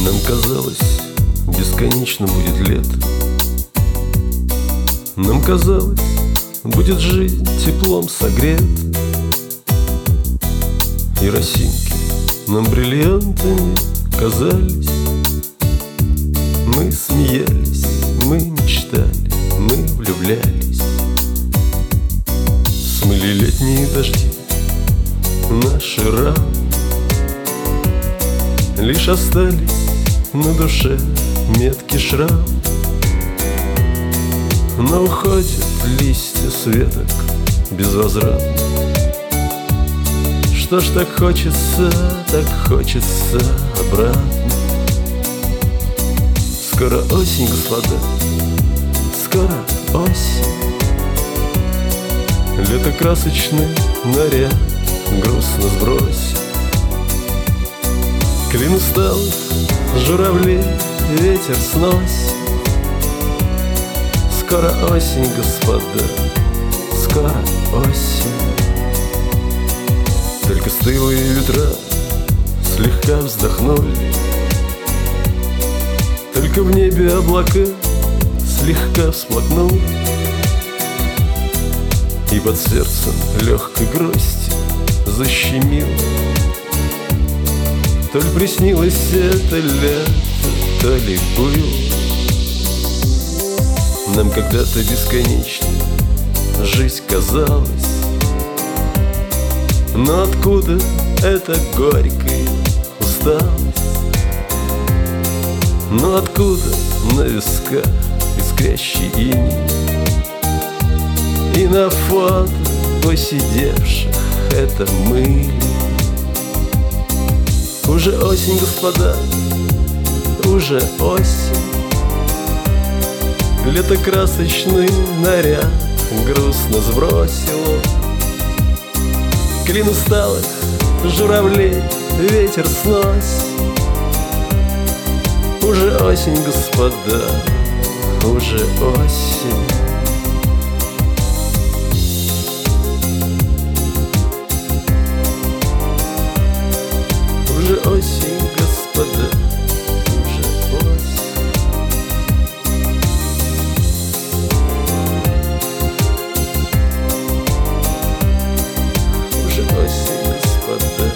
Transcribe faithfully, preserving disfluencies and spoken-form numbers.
Нам казалось, бесконечно будет лето. Нам казалось, будет жизнь теплом согрет. И росинки нам бриллиантами казались. Мы смеялись, мы мечтали, мы влюблялись. Смыли летние дожди наши раны. Лишь остались на душе меткий шрам. Но уходят листья с веток безвозвратно. Что ж так хочется, так хочется обратно. Скоро осень, господа, скоро осень. Лето красочный наряд грустно сбросит. Клин усталых журавлей ветер сносит. Скоро осень, господа, скоро осень. Только стылые ветра слегка вздохнули. Только в небе облака слегка всплакнули. И под сердцем легкой грусти защемило. То ли приснилось это лето, то ли было нам когда-то бесконечно жизнь казалась. Но откуда эта горькая усталость? Но откуда на висках искрящий иней? И на фото посидевших это мы. Уже осень, господа, уже осень. Лето красочный наряд грустно сбросило. Клин усталых журавлей ветер сносит. Уже осень, господа, уже осень. Уже осень, господа, уже осень. Уже осень, господа.